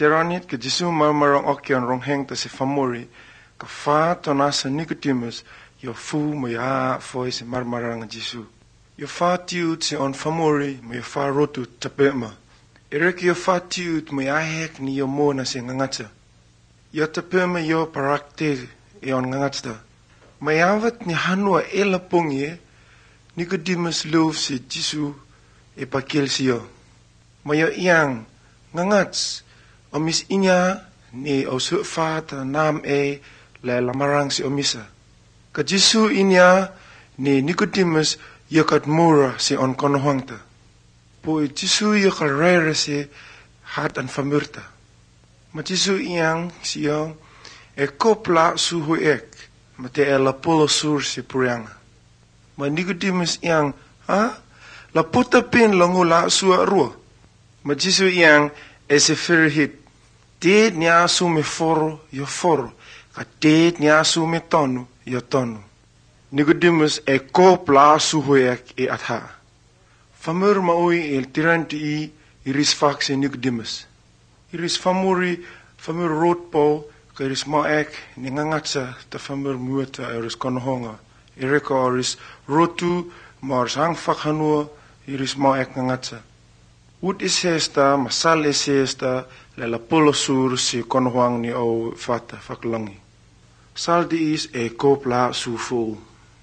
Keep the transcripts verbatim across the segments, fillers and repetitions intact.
Teranit ke Jesu marmarong okian rong heng ta si famori ka fa to nasa Nicodemus yo fu mo ya foi si marmarang Jesu. Yo fa tiut si on famori mo yo fa rotu tapema. Erek yo fa tiut mo ya hek ni yo mo na si ngangatsa. Yo tapema yo parakte e on ngangatsa. Mayavat ni hanua ela pongye Nicodemus loof si Jesu e pakil si yo. Mayo iang ngangats omis inya ni o su fata nam e le lamarang si omisa. Ka Jesu inya ni Nicodemus yokat mura si on konohangta. Po Jesu yokat rere si hat an famurta. Ma Jesu iang si yo e kopla suhu ek ma te e la polo sur si purianga. Ma Nicodemus iang ha la puta pin longu la sua rua. Ma Jesu iang e se firhit. Teet ni asu me foro, yo foro. Ka teet ni asu me tonu, yo tonu. Nicodemus e ko pla suhoek e atha. Famur maui el tiranti i iris fax e Nicodemus. Iris famuri, famur rotpo, ka iris maek ni ngangatsa ta famur muata iris konohonga. Ireka iris rotu, maar sang fakhanua, iris maek ngangatsa. Ut isesta, masal isesta, le la polo sur si konohuang ni o fata faklangi. Sal di is e kopla su fu.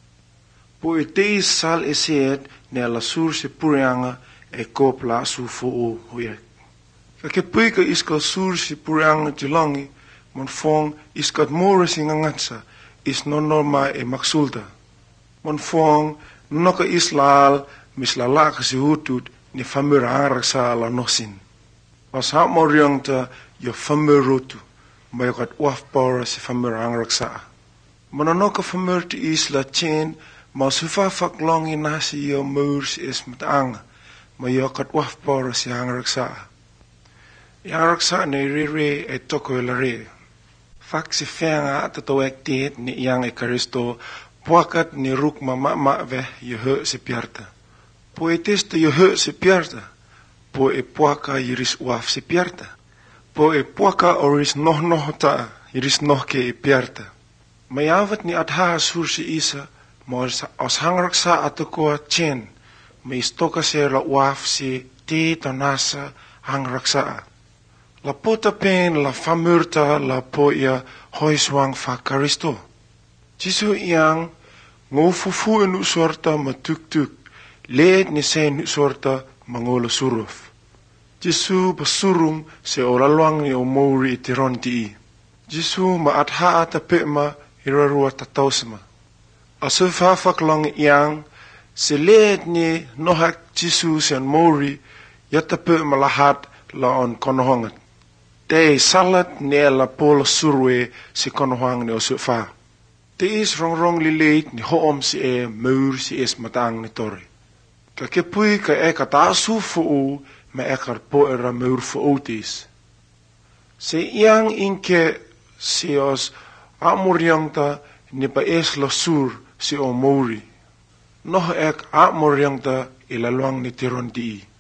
Po e te is sal iset ne la sur si purianga e kopla su fu huiek. Kake pui ka iska sur si purianga jilangi, mon fong iskat mora si ngangatsa, is nonoma e maksulta. Mon fong noka islal mislalaka si hutut, ni famur aanraksa la nosin. Pas ha moriang ta yo famur rotu, ma yo kat wafpora si famur aanraksa. Manonoka famur ti is la chen, ma sufa faklongi nasi yo mur si is matanga, ma yo kat wafpora si aanraksa. Aanraksa ni rire e toko e la re. Fak si fenga tatawek tiet ni yang e karisto, puakat ni ruk ma ma ma ve yo he si piarta. Po e testa yo he si piarta, po e puaka iris uaf si piarta, po e puaka oris noh noh ta, iris noh ke e piarta. Mayavat ni adha sur si isa, mo os hangraksa atakoa chen, me istoka se la uaf si te tanasa hangraksa. La pota pen la famurta la po ia hoiswang fa karisto. Jesu iang ngofufu enu sorta matuk tuk, leed ni sen sorta mangola suruf. Jesu basurung se oraluang ni omori itironti i. Jesu ma atha ata pema irarua tatausma. Asu fafak lang iang se leed ni nohak Jesu sen mori yata pema lahat la on konohongat. Te salat ni la polo surwe si konohang ni osufa. Te is rong rong li leed ni hoom si e meur si es matang ni tori. Ka ke pui ka e ka tasu fuu me e kar po e ra meur fuu tis. Se iang inke si os amuriang ta ni pa es la sur si o mouri. Noh ek amuriang ta ilaluang ni tiron di i.